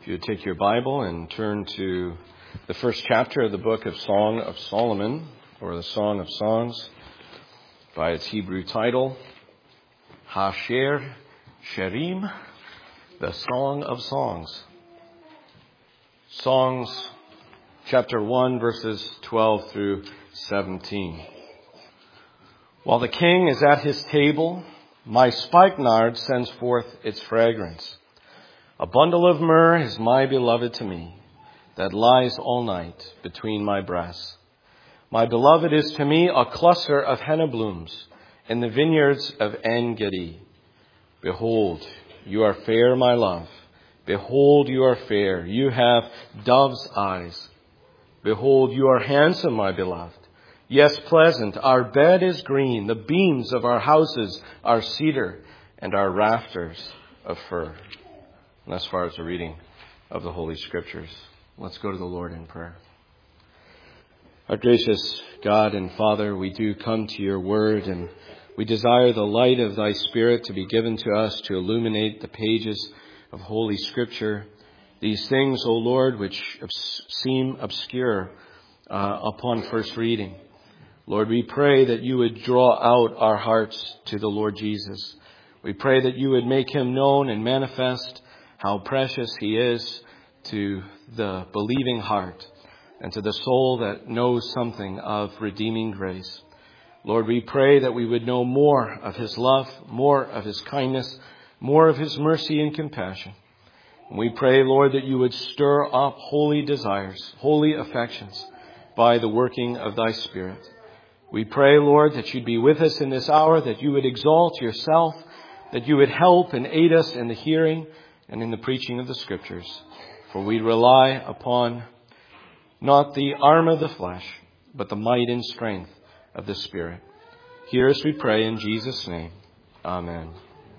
If you would take your Bible and turn to the first chapter of the book of Song of Solomon, or the Song of Songs, by its Hebrew title, Hasher Sherim, the Song of Songs. Songs chapter 1, verses 12 through 17. While the king is at his table, my spikenard sends forth its fragrance. A bundle of myrrh is my beloved to me, that lies all night between my breasts. My beloved is to me a cluster of henna blooms in the vineyards of En-Gedi. Behold, you are fair, my love. Behold, you are fair. You have dove's eyes. Behold, you are handsome, my beloved. Yes, pleasant. Our bed is green. The beams of our houses are cedar, and our rafters of fir. And as far as the reading of the Holy Scriptures, let's go to the Lord in prayer. Our gracious God and Father, we do come to your word, and we desire the light of thy Spirit to be given to us to illuminate the pages of Holy Scripture. These things, O Lord, which seem obscure upon first reading. Lord, we pray that you would draw out our hearts to the Lord Jesus. We pray that you would make him known and manifest how precious he is to the believing heart and to the soul that knows something of redeeming grace. Lord, we pray that we would know more of his love, more of his kindness, more of his mercy and compassion. And we pray, Lord, that you would stir up holy desires, holy affections by the working of thy Spirit. We pray, Lord, that you'd be with us in this hour, that you would exalt yourself, that you would help and aid us in the hearing and in the preaching of the Scriptures. For we rely upon not the arm of the flesh, but the might and strength of the Spirit. Hear us, we pray, in Jesus' name. Amen.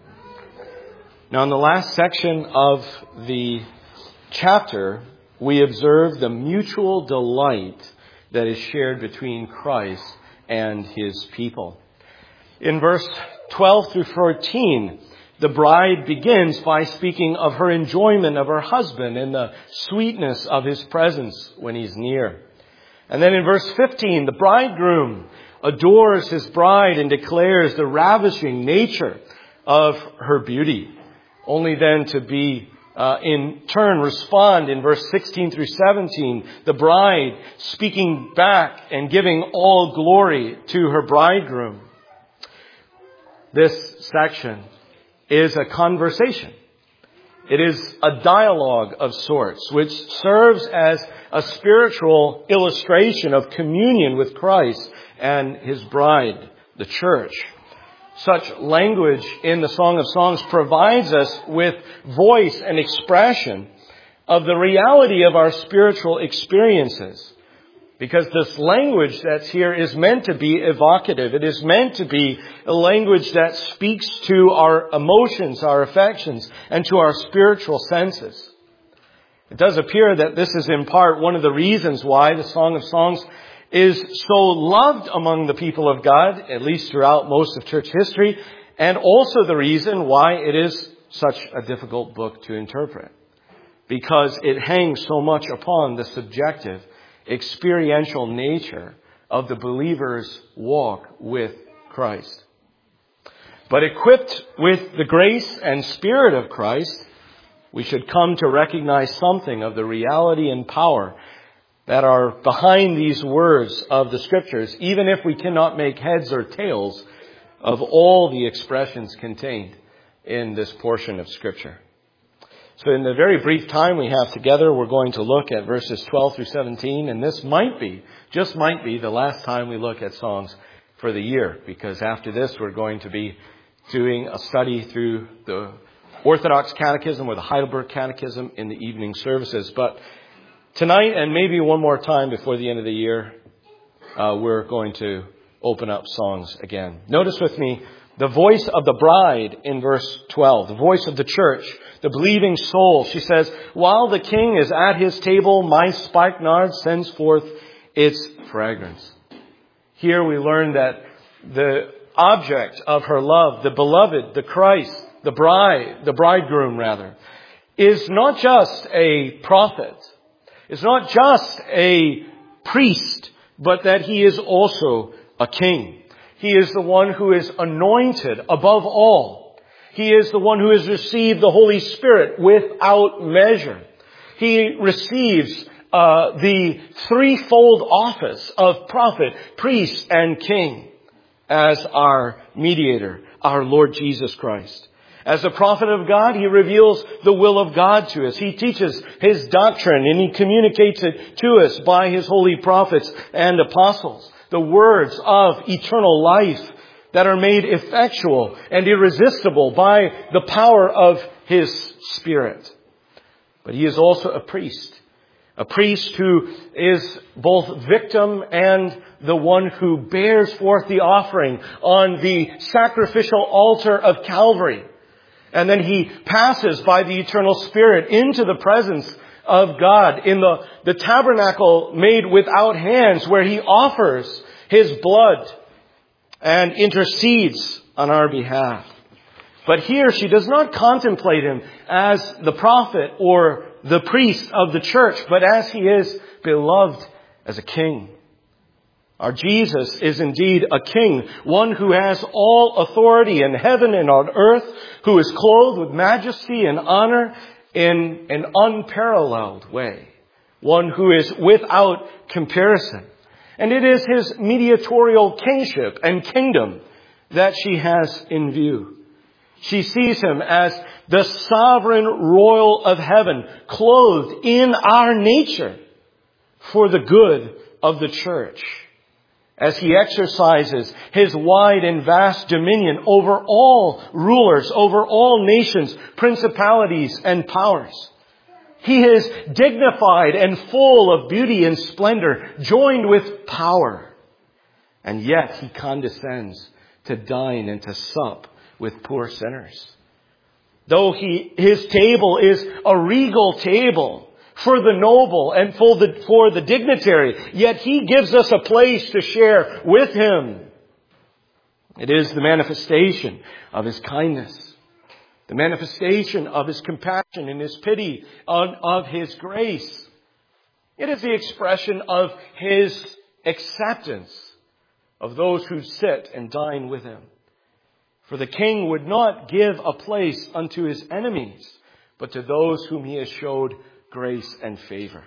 Now, in the last section of the chapter, we observe the mutual delight that is shared between Christ and his people. In verse 12 through 14, the bride begins by speaking of her enjoyment of her husband and the sweetness of his presence when he's near. And then in verse 15, the bridegroom adores his bride and declares the ravishing nature of her beauty, only then to be in turn respond in verse 16 through 17, the bride speaking back and giving all glory to her bridegroom. This section is a conversation. It is a dialogue of sorts, which serves as a spiritual illustration of communion with Christ and his bride, the church. Such language in the Song of Songs provides us with voice and expression of the reality of our spiritual experiences. Because this language that's here is meant to be evocative. It is meant to be a language that speaks to our emotions, our affections, and to our spiritual senses. It does appear that this is in part one of the reasons why the Song of Songs is so loved among the people of God, at least throughout most of church history, and also the reason why it is such a difficult book to interpret. Because it hangs so much upon the subjective, experiential nature of the believer's walk with Christ. But equipped with the grace and Spirit of Christ, we should come to recognize something of the reality and power that are behind these words of the Scriptures, even if we cannot make heads or tails of all the expressions contained in this portion of Scripture. So in the very brief time we have together, we're going to look at verses 12 through 17, and this just might be the last time we look at songs for the year, because after this we're going to be doing a study through the Orthodox Catechism or the Heidelberg Catechism in the evening services. But tonight, and maybe one more time before the end of the year, we're going to open up songs again. Notice with me the voice of the bride in verse 12, the voice of the church, the believing soul. She says, while the king is at his table, my spikenard sends forth its fragrance. Here we learn that the object of her love, the beloved, the Christ, the bridegroom rather, is not just a prophet, is not just a priest, but that he is also a king. He is the one who is anointed above all. He is the one who has received the Holy Spirit without measure. He receives the threefold office of prophet, priest, and king as our mediator, our Lord Jesus Christ. As a prophet of God, he reveals the will of God to us. He teaches his doctrine and he communicates it to us by his holy prophets and apostles. The words of eternal life that are made effectual and irresistible by the power of his Spirit. But he is also a priest who is both victim and the one who bears forth the offering on the sacrificial altar of Calvary. And then he passes by the eternal Spirit into the presence of God in the tabernacle made without hands, where he offers his blood and intercedes on our behalf. But here she does not contemplate him as the prophet or the priest of the church, but as he is beloved as a king. Our Jesus is indeed a king, one who has all authority in heaven and on earth, who is clothed with majesty and honor in an unparalleled way, one who is without comparison. And it is his mediatorial kingship and kingdom that she has in view. She sees him as the sovereign royal of heaven, clothed in our nature for the good of the church, as he exercises his wide and vast dominion over all rulers, over all nations, principalities, and powers. He is dignified and full of beauty and splendor, joined with power. And yet he condescends to dine and to sup with poor sinners. Though his table is a regal table for the noble and for the dignitary, yet he gives us a place to share with him. It is the manifestation of his kindness, the manifestation of his compassion and his pity, of his grace. It is the expression of his acceptance of those who sit and dine with him. For the king would not give a place unto his enemies, but to those whom he has showed grace and favor.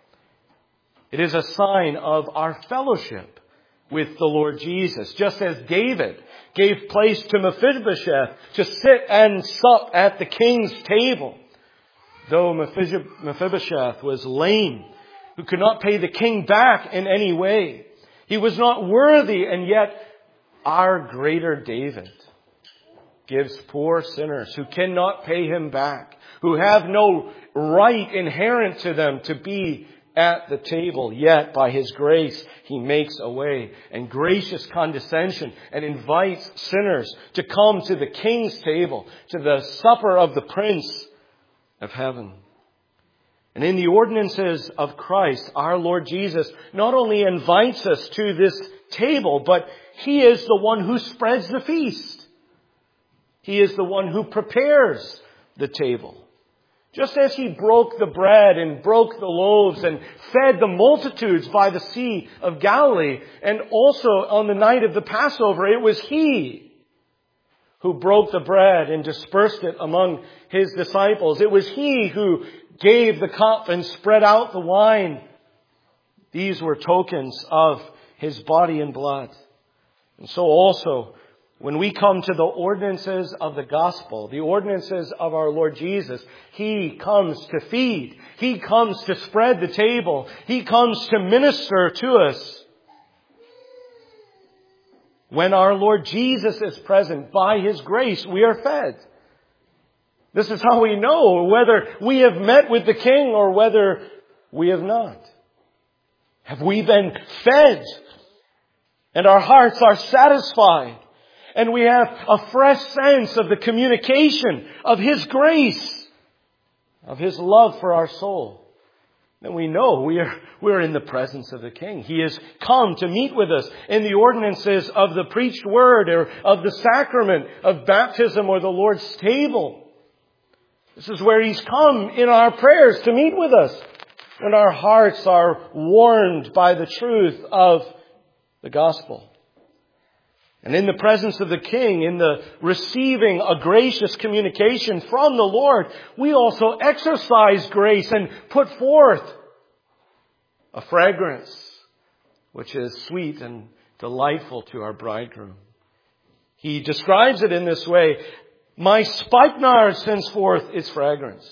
It is a sign of our fellowship with the Lord Jesus, just as David gave place to Mephibosheth to sit and sup at the king's table. Though Mephibosheth was lame, who could not pay the king back in any way, he was not worthy, and yet our greater David gives poor sinners who cannot pay him back, who have no right inherent to them to be at the table. Yet by his grace, he makes a way and gracious condescension and invites sinners to come to the king's table, to the supper of the Prince of Heaven. And in the ordinances of Christ, our Lord Jesus not only invites us to this table, but he is the one who spreads the feast. He is the one who prepares the table. Just as he broke the bread and broke the loaves and fed the multitudes by the Sea of Galilee, and also on the night of the Passover, it was he who broke the bread and dispersed it among his disciples. It was he who gave the cup and spread out the wine. These were tokens of his body and blood. And so also, when we come to the ordinances of the gospel, the ordinances of our Lord Jesus, he comes to feed. He comes to spread the table. He comes to minister to us. When our Lord Jesus is present, by his grace, we are fed. This is how we know whether we have met with the King or whether we have not. Have we been fed? And our hearts are satisfied. And we have a fresh sense of the communication of his grace, of his love for our soul. Then we know we are in the presence of the King. He has come to meet with us in the ordinances of the preached word, or of the sacrament of baptism, or the Lord's table. This is where He's come in our prayers to meet with us when our hearts are warmed by the truth of the gospel. And in the presence of the King, in the receiving a gracious communication from the Lord, we also exercise grace and put forth a fragrance which is sweet and delightful to our bridegroom. He describes it in this way: my spikenard sends forth its fragrance.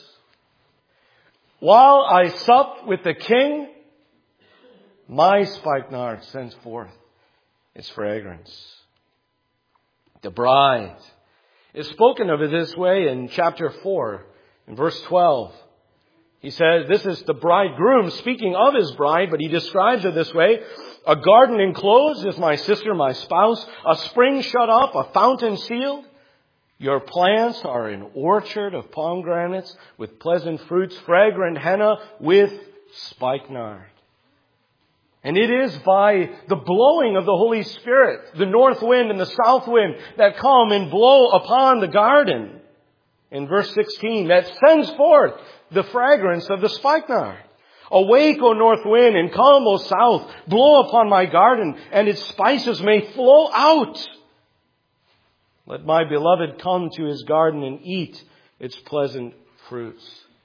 While I sup with the King, my spikenard sends forth its fragrance. The bride is spoken of in this way in chapter 4, in verse 12. He says, this is the bridegroom speaking of his bride, but he describes it this way: a garden enclosed is my sister, my spouse, a spring shut up, a fountain sealed. Your plants are an orchard of pomegranates with pleasant fruits, fragrant henna with spikenard. And it is by the blowing of the Holy Spirit, the north wind and the south wind that come and blow upon the garden, in verse 16, that sends forth the fragrance of the spikenard. Awake, O north wind, and come, O south. Blow upon my garden, and its spices may flow out. Let my beloved come to his garden and eat its pleasant fruits.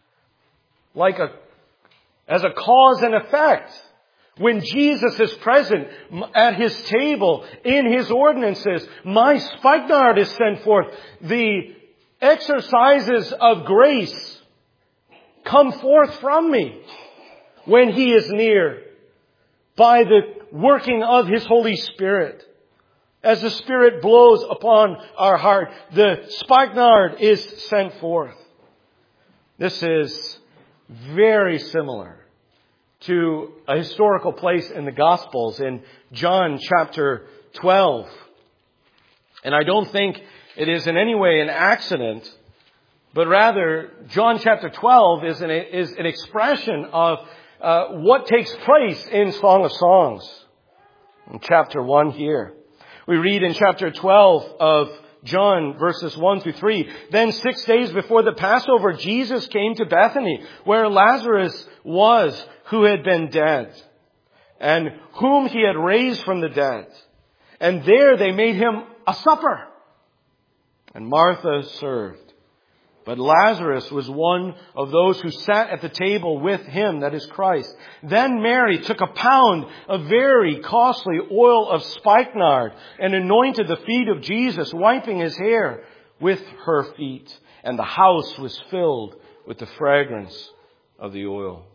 As a cause and effect, when Jesus is present at His table, in His ordinances, my spikenard is sent forth. The exercises of grace come forth from me when He is near, by the working of His Holy Spirit. As the Spirit blows upon our heart, the spikenard is sent forth. This is very similar to a historical place in the Gospels in John chapter 12. And I don't think it is in any way an accident, but rather John chapter 12 is an expression of what takes place in Song of Songs. In chapter 1 here, we read in chapter 12 of John, verses 1 through 3. Then 6 days before the Passover, Jesus came to Bethany, where Lazarus was, who had been dead, and whom He had raised from the dead. And there they made Him a supper. And Martha served. But Lazarus was one of those who sat at the table with Him, that is Christ. Then Mary took a pound of very costly oil of spikenard and anointed the feet of Jesus, wiping His hair with her feet. And the house was filled with the fragrance of the oil.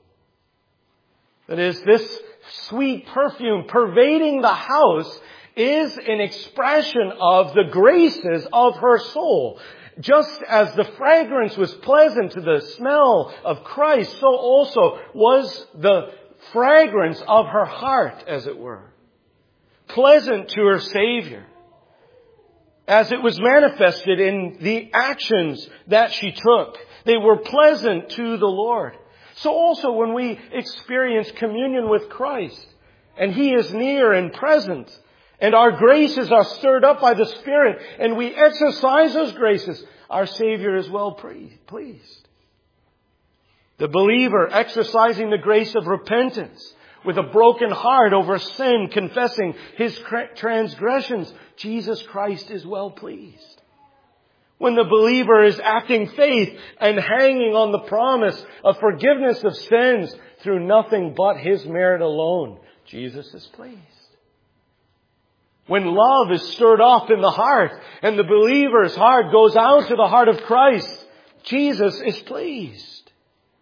That is, this sweet perfume pervading the house is an expression of the graces of her soul. Just as the fragrance was pleasant to the smell of Christ, so also was the fragrance of her heart, as it were, pleasant to her Savior, as it was manifested in the actions that she took. They were pleasant to the Lord. So also when we experience communion with Christ, and He is near and present, and our graces are stirred up by the Spirit, and we exercise those graces, our Savior is well pleased. The believer exercising the grace of repentance with a broken heart over sin, confessing his transgressions, Jesus Christ is well pleased. When the believer is acting faith and hanging on the promise of forgiveness of sins through nothing but His merit alone, Jesus is pleased. When love is stirred up in the heart and the believer's heart goes out to the heart of Christ, Jesus is pleased.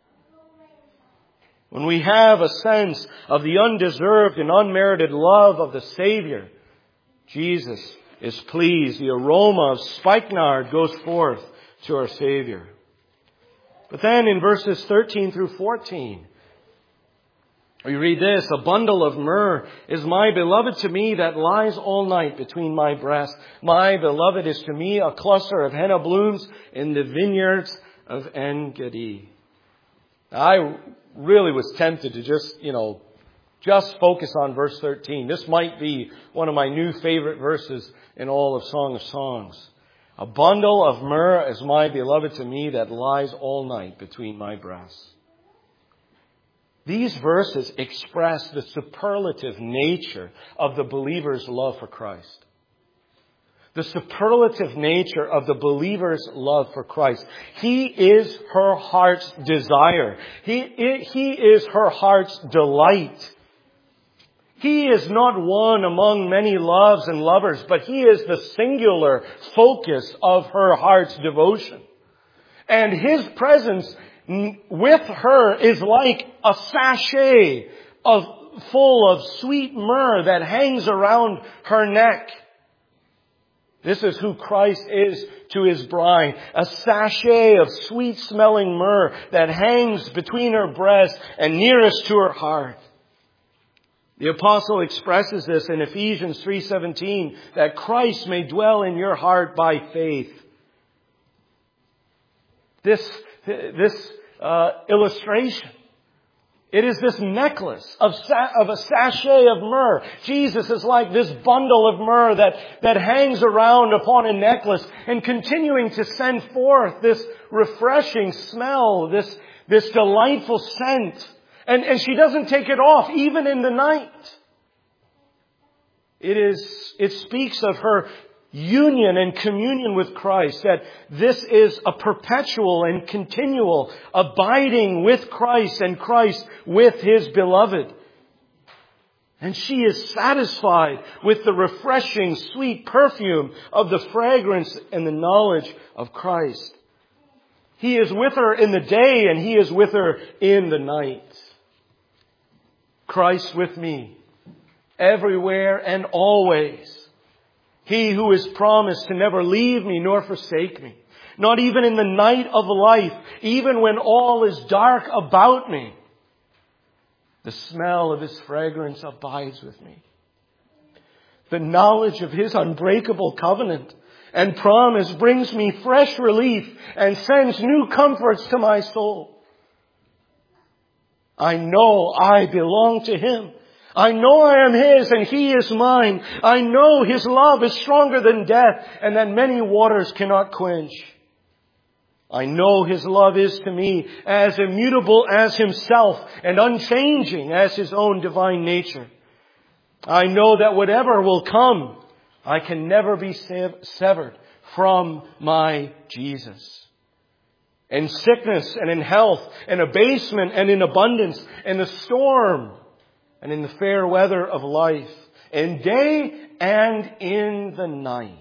When we have a sense of the undeserved and unmerited love of the Savior, Jesus is pleased. The aroma of spikenard goes forth to our Savior. But then in verses 13 through 14, we read this: a bundle of myrrh is my beloved to me that lies all night between my breasts. My beloved is to me a cluster of henna blooms in the vineyards of En-Gedi. I really was tempted to just focus on verse 13. This might be one of my new favorite verses in all of Song of Songs. A bundle of myrrh is my beloved to me that lies all night between my breasts. These verses express the superlative nature of the believer's love for Christ. The superlative nature of the believer's love for Christ. He is her heart's desire. He is her heart's delight. He is not one among many loves and lovers, but He is the singular focus of her heart's devotion. And His presence with her is like a sachet full of sweet myrrh that hangs around her neck. This is who Christ is to His bride. A sachet of sweet-smelling myrrh that hangs between her breasts and nearest to her heart. The apostle expresses this in Ephesians 3:17, that Christ may dwell in your heart by faith. This illustration, it is this necklace of a sachet of myrrh. Jesus is like this bundle of myrrh that hangs around upon a necklace and continuing to send forth this refreshing smell, this delightful scent. And she doesn't take it off, even in the night. It speaks of her union and communion with Christ, that this is a perpetual and continual abiding with Christ and Christ with His beloved. And she is satisfied with the refreshing, sweet perfume of the fragrance and the knowledge of Christ. He is with her in the day and He is with her in the night. Christ with me, everywhere and always. He who is promised to never leave me nor forsake me. Not even in the night of life, even when all is dark about me. The smell of His fragrance abides with me. The knowledge of His unbreakable covenant and promise brings me fresh relief and sends new comforts to my soul. I know I belong to Him. I know I am His and He is mine. I know His love is stronger than death and that many waters cannot quench. I know His love is to me as immutable as Himself and unchanging as His own divine nature. I know that whatever will come, I can never be severed from my Jesus. In sickness and in health, in abasement and in abundance, in the storm and in the fair weather of life, in day and in the night.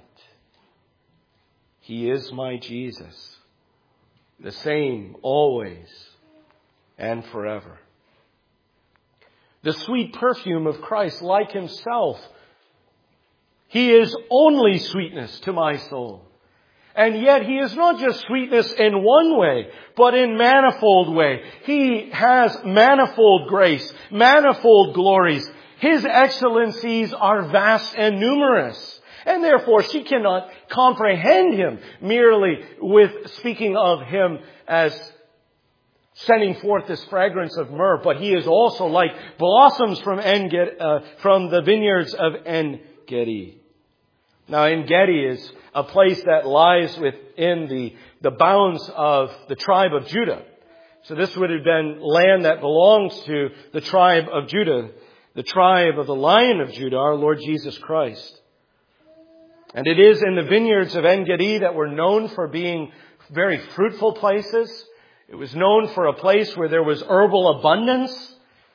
He is my Jesus, the same always and forever. The sweet perfume of Christ, like Himself, He is only sweetness to my soul. And yet He is not just sweetness in one way, but in manifold way. He has manifold grace, manifold glories. His excellencies are vast and numerous. And therefore she cannot comprehend Him merely with speaking of Him as sending forth this fragrance of myrrh. But He is also like blossoms from the vineyards of En-Gedi. Now, En-Gedi is a place that lies within the bounds of the tribe of Judah. So this would have been land that belongs to the tribe of Judah, the tribe of the Lion of Judah, our Lord Jesus Christ. And it is in the vineyards of En-Gedi that were known for being very fruitful places. It was known for a place where there was herbal abundance.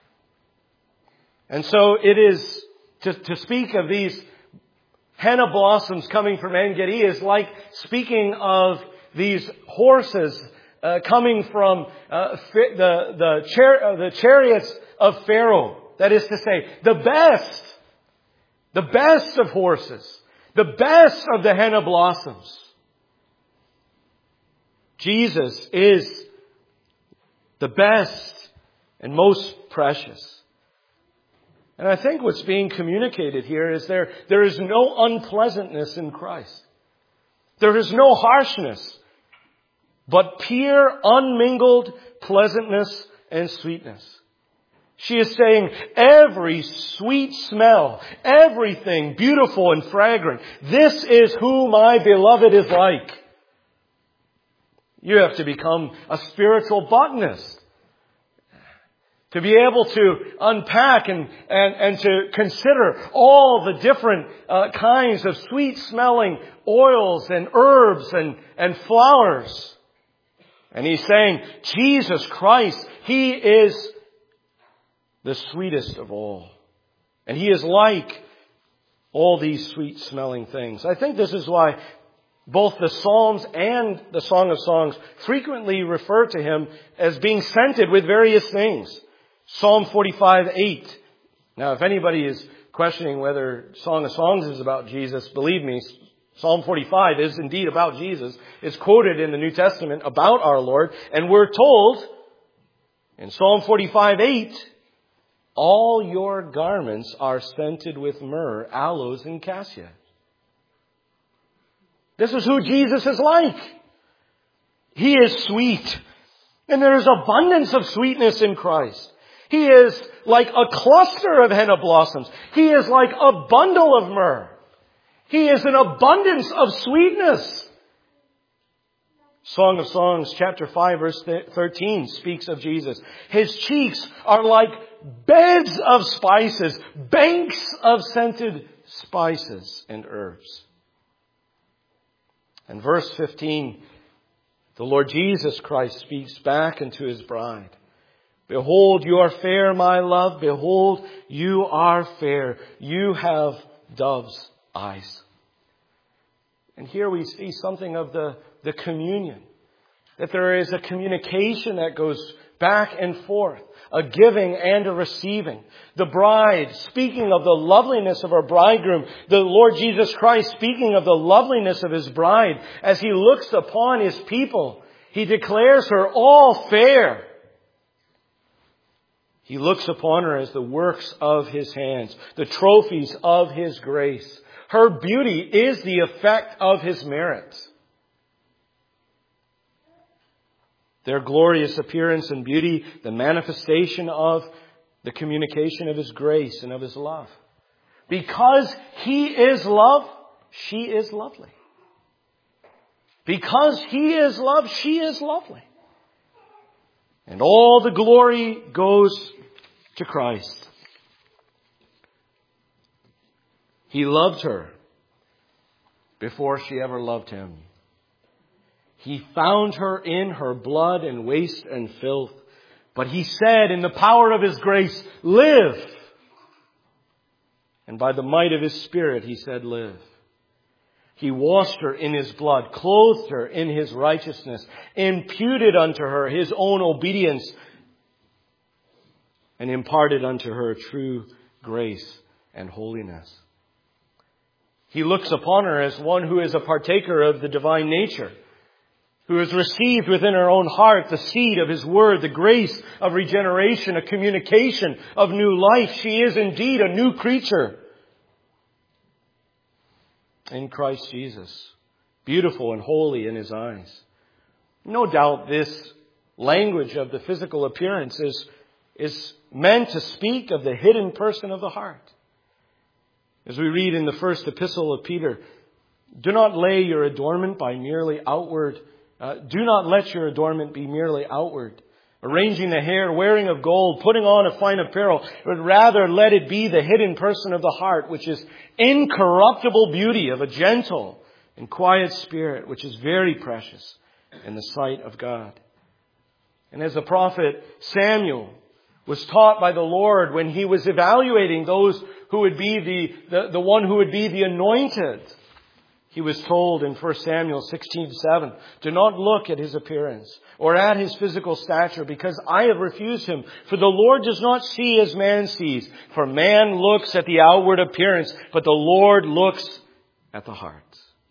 And so it is, to speak of these henna blossoms coming from En-Gedi is like speaking of these horses coming from the chariots of Pharaoh. That is to say, the best of horses, the best of the henna blossoms. Jesus is the best and most precious. And I think what's being communicated here is there is no unpleasantness in Christ. There is no harshness, but pure, unmingled pleasantness and sweetness. She is saying every sweet smell, everything beautiful and fragrant, this is who my beloved is like. You have to become a spiritual botanist to be able to unpack and to consider all the different kinds of sweet-smelling oils and herbs and flowers. And he's saying, Jesus Christ, He is the sweetest of all. And He is like all these sweet-smelling things. I think this is why both the Psalms and the Song of Songs frequently refer to Him as being scented with various things. Psalm 45:8. Now, if anybody is questioning whether Song of Songs is about Jesus, believe me, Psalm 45 is indeed about Jesus. It's quoted in the New Testament about our Lord. And we're told in Psalm 45:8, all your garments are scented with myrrh, aloes, and cassia. This is who Jesus is like. He is sweet. And there is abundance of sweetness in Christ. He is like a cluster of henna blossoms. He is like a bundle of myrrh. He is an abundance of sweetness. Song of Songs, chapter 5, verse 13 speaks of Jesus. His cheeks are like beds of spices, banks of scented spices and herbs. And verse 15, the Lord Jesus Christ speaks back into His bride. Behold, you are fair, my love. Behold, you are fair. You have dove's eyes. And here we see something of the communion. That there is a communication that goes back and forth. A giving and a receiving. The bride speaking of the loveliness of her bridegroom. The Lord Jesus Christ speaking of the loveliness of His bride. As He looks upon His people, He declares her all fair. He looks upon her as the works of His hands, the trophies of His grace. Her beauty is the effect of His merits. Their glorious appearance and beauty, the manifestation of the communication of His grace and of His love. Because He is love, she is lovely. Because He is love, she is lovely. And all the glory goes to Christ. He loved her before she ever loved Him. He found her in her blood and waste and filth. But He said in the power of His grace, live. And by the might of His Spirit, He said, live. He washed her in His blood, clothed her in His righteousness, imputed unto her His own obedience, and imparted unto her true grace and holiness. He looks upon her as one who is a partaker of the divine nature, who has received within her own heart the seed of His word, the grace of regeneration, a communication of new life. She is indeed a new creature in Christ Jesus, beautiful and holy in His eyes. No doubt this language of the physical appearance is meant to speak of the hidden person of the heart. As we read in the first epistle of Peter, do not lay your adornment by merely outward. Do not let your adornment be merely outward, arranging the hair, wearing of gold, putting on a fine apparel, but rather let it be the hidden person of the heart, which is incorruptible beauty of a gentle and quiet spirit, which is very precious in the sight of God. And as the prophet Samuel was taught by the Lord when he was evaluating those who would be the one who would be the anointed, he was told in 1 Samuel 16:7, do not look at his appearance or at his physical stature, because I have refused him. For the Lord does not see as man sees. For man looks at the outward appearance, but the Lord looks at the heart.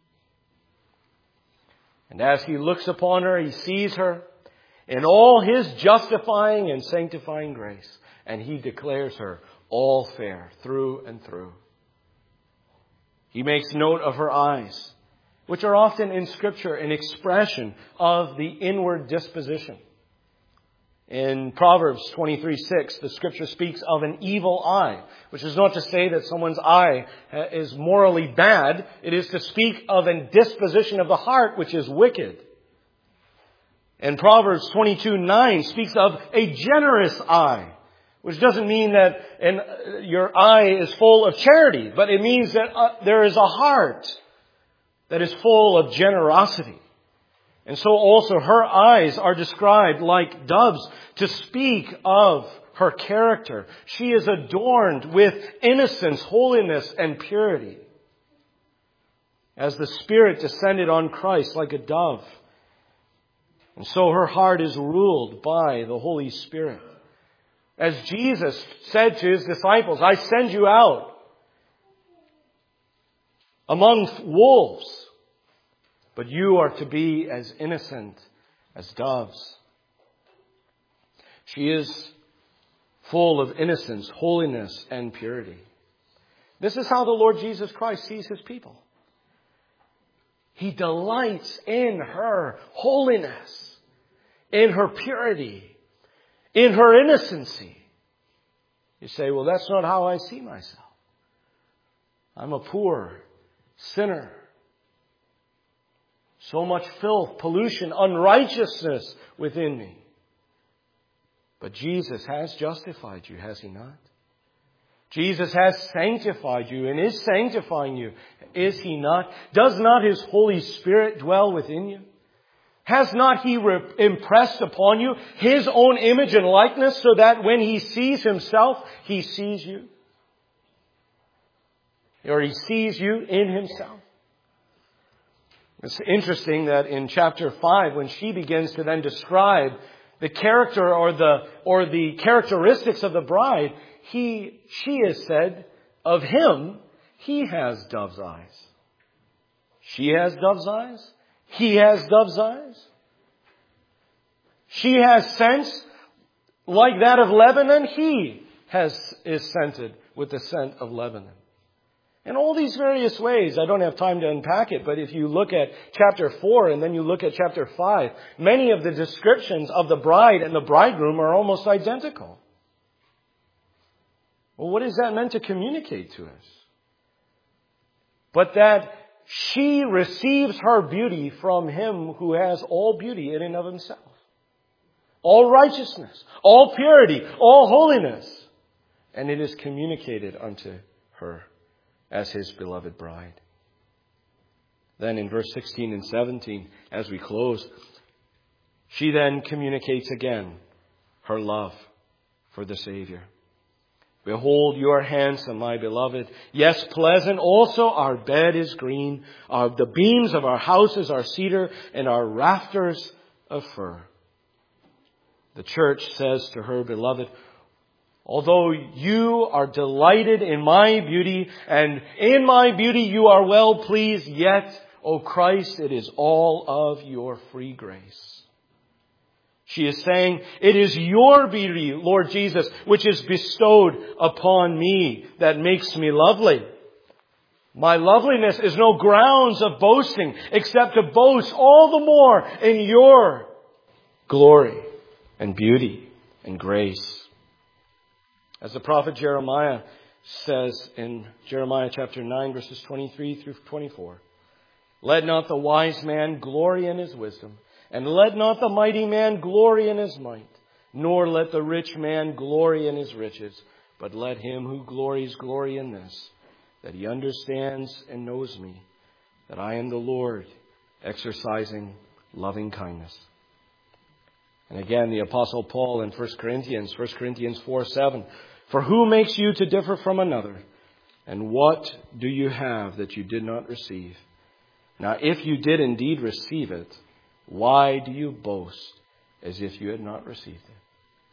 And as He looks upon her, He sees her in all His justifying and sanctifying grace. And He declares her all fair through and through. He makes note of her eyes, which are often in Scripture an expression of the inward disposition. In Proverbs 23:6, the Scripture speaks of an evil eye, which is not to say that someone's eye is morally bad. It is to speak of a disposition of the heart which is wicked. And Proverbs 22:9 speaks of a generous eye, which doesn't mean that your eye is full of charity, but it means that there is a heart that is full of generosity. And so also her eyes are described like doves to speak of her character. She is adorned with innocence, holiness, and purity. As the Spirit descended on Christ like a dove. And so her heart is ruled by the Holy Spirit. As Jesus said to His disciples, I send you out among wolves. But you are to be as innocent as doves. She is full of innocence, holiness, and purity. This is how the Lord Jesus Christ sees His people. He delights in her holiness, in her purity, in her innocency. You say, well, that's not how I see myself. I'm a poor sinner. So much filth, pollution, unrighteousness within me. But Jesus has justified you, has He not? Jesus has sanctified you and is sanctifying you, is He not? Does not His Holy Spirit dwell within you? Has not He impressed upon you His own image and likeness so that when He sees Himself, He sees you? Or He sees you in Himself? It's interesting that in chapter 5, when she begins to then describe the character or the characteristics of the bride, she has said of him, he has dove's eyes. She has dove's eyes. He has dove's eyes. She has sense like that of Lebanon. He is scented with the scent of Lebanon. In all these various ways, I don't have time to unpack it, but if you look at chapter 4 and then you look at chapter 5, many of the descriptions of the bride and the bridegroom are almost identical. Well, what is that meant to communicate to us? But that she receives her beauty from Him who has all beauty in and of Himself. All righteousness, all purity, all holiness. And it is communicated unto her as His beloved bride. Then in verse 16 and 17, as we close, she then communicates again her love for the Savior. Behold, you are handsome, my beloved. Yes, pleasant. Also, our bed is green. The beams of our houses are cedar, and our rafters of fir. The church says to her beloved, although you are delighted in my beauty, and in my beauty you are well pleased, yet, O Christ, it is all of your free grace. She is saying, it is your beauty, Lord Jesus, which is bestowed upon me that makes me lovely. My loveliness is no grounds of boasting, except to boast all the more in your glory and beauty and grace. As the prophet Jeremiah says in Jeremiah chapter 9, verses 23 through 24, let not the wise man glory in his wisdom, and let not the mighty man glory in his might, nor let the rich man glory in his riches, but let him who glories glory in this, that he understands and knows me, that I am the Lord, exercising loving kindness. And again, the Apostle Paul in 1 Corinthians 4:7, for who makes you to differ from another? And what do you have that you did not receive? Now, if you did indeed receive it, why do you boast as if you had not received it?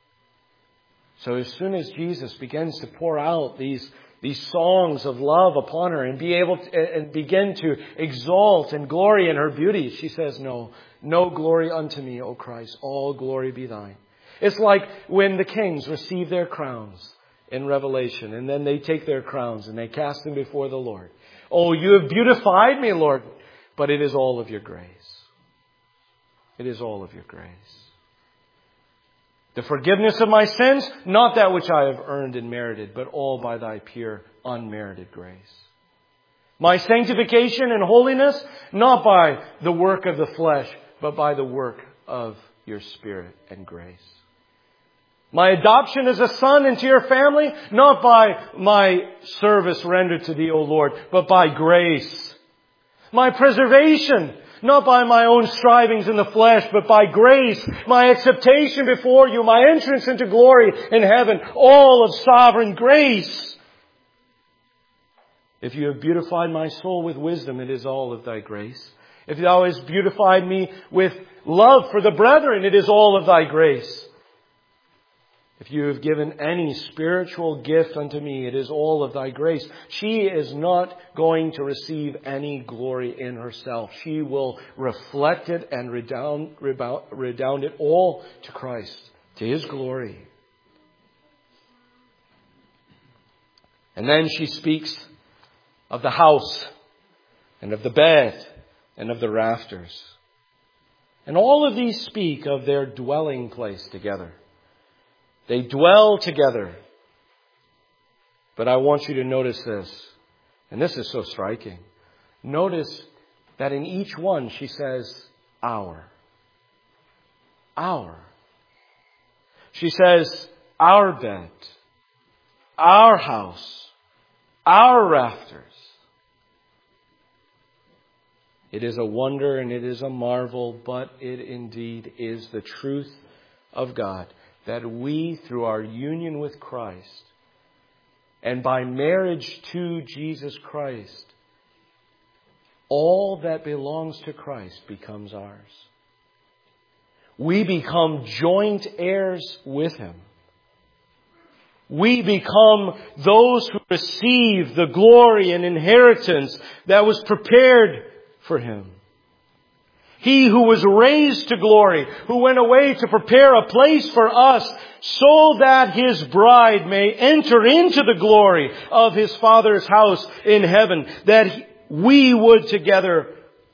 So as soon as Jesus begins to pour out these songs of love upon her and begin to exalt and glory in her beauty, she says, no glory unto me, O Christ, all glory be thine. It's like when the kings receive their crowns in Revelation, and then they take their crowns and they cast them before the Lord. Oh, you have beautified me, Lord, but it is all of your grace. It is all of your grace. The forgiveness of my sins, not that which I have earned and merited, but all by thy pure, unmerited grace. My sanctification and holiness, not by the work of the flesh, but by the work of your Spirit and grace. My adoption as a son into your family, not by my service rendered to thee, O Lord, but by grace. My preservation, not by my own strivings in the flesh, but by grace. My acceptation before you, my entrance into glory in heaven, all of sovereign grace. If you have beautified my soul with wisdom, it is all of thy grace. If thou hast beautified me with love for the brethren, it is all of thy grace. If you have given any spiritual gift unto me, it is all of thy grace. She is not going to receive any glory in herself. She will reflect it and redound it all to Christ, to His glory. And then she speaks of the house and of the bed and of the rafters. And all of these speak of their dwelling place together. They dwell together. But I want you to notice this, and this is so striking. Notice that in each one she says, our. Our. She says, our bed, our house, our rafters. It is a wonder and it is a marvel, but it indeed is the truth of God that we, through our union with Christ and by marriage to Jesus Christ, all that belongs to Christ becomes ours. We become joint heirs with Him. We become those who receive the glory and inheritance that was prepared for Him. He who was raised to glory, who went away to prepare a place for us so that His bride may enter into the glory of His Father's house in heaven, that we would together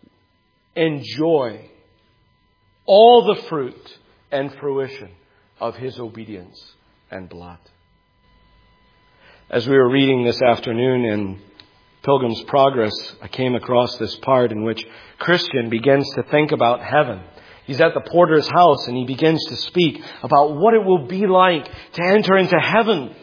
enjoy all the fruit and fruition of His obedience and blood. As we were reading this afternoon in Pilgrim's Progress, I came across this part in which Christian begins to think about heaven. He's at the porter's house and he begins to speak about what it will be like to enter into heaven.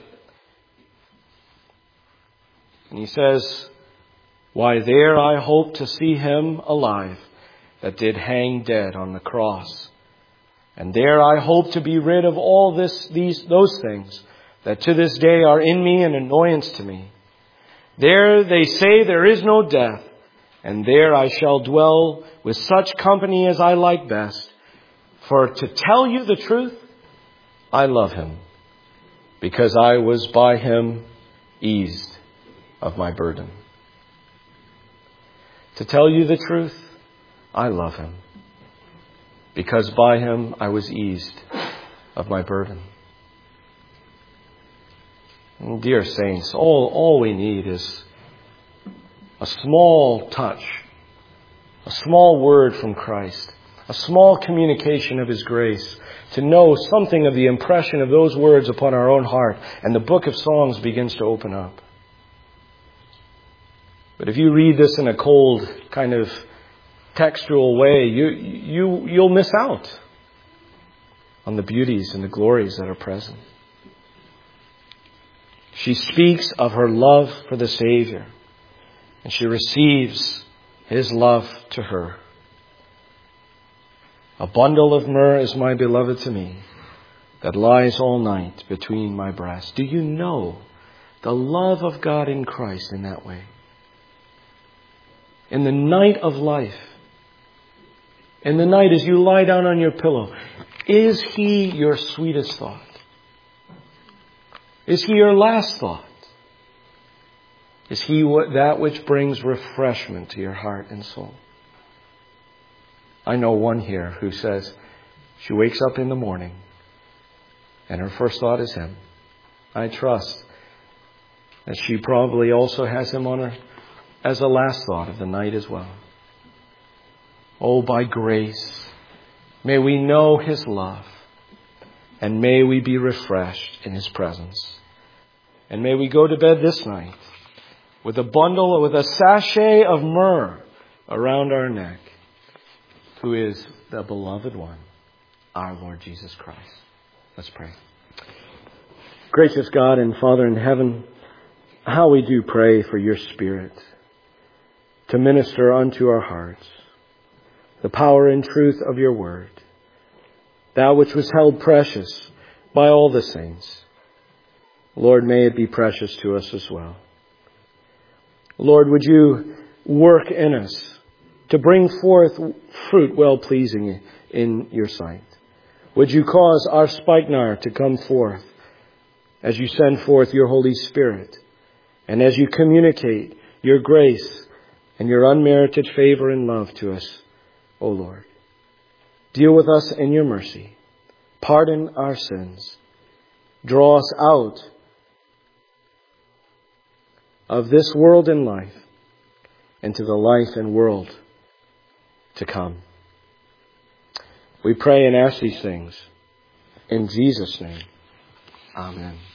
And he says, why, there I hope to see Him alive that did hang dead on the cross. And there I hope to be rid of all those things that to this day are in me an annoyance to me. There they say there is no death, and there I shall dwell with such company as I like best. For to tell you the truth, I love Him, because I was by Him eased of my burden. To tell you the truth, I love Him, because by Him I was eased of my burden. Dear saints, all we need is a small touch, a small word from Christ, a small communication of His grace, to know something of the impression of those words upon our own heart, and the book of Songs begins to open up. But if you read this in a cold kind of textual way, you'll miss out on the beauties and the glories that are present. She speaks of her love for the Savior, and she receives His love to her. A bundle of myrrh is my beloved to me, that lies all night between my breasts. Do you know the love of God in Christ in that way? In the night of life, in the night as you lie down on your pillow, is He your sweetest thought? Is He your last thought? Is He that which brings refreshment to your heart and soul? I know one here who says she wakes up in the morning and her first thought is Him. I trust that she probably also has Him on her as a last thought of the night as well. Oh, by grace, may we know His love. And may we be refreshed in His presence. And may we go to bed this night with a sachet of myrrh around our neck, who is the beloved one, our Lord Jesus Christ. Let's pray. Gracious God and Father in heaven, how we do pray for your Spirit to minister unto our hearts the power and truth of your word, that which was held precious by all the saints. Lord, may it be precious to us as well. Lord, would you work in us to bring forth fruit well-pleasing in your sight? Would you cause our spikenard to come forth as you send forth your Holy Spirit and as you communicate your grace and your unmerited favor and love to us, O Lord. Deal with us in your mercy. Pardon our sins. Draw us out of this world and life into the life and world to come. We pray and ask these things in Jesus' name. Amen.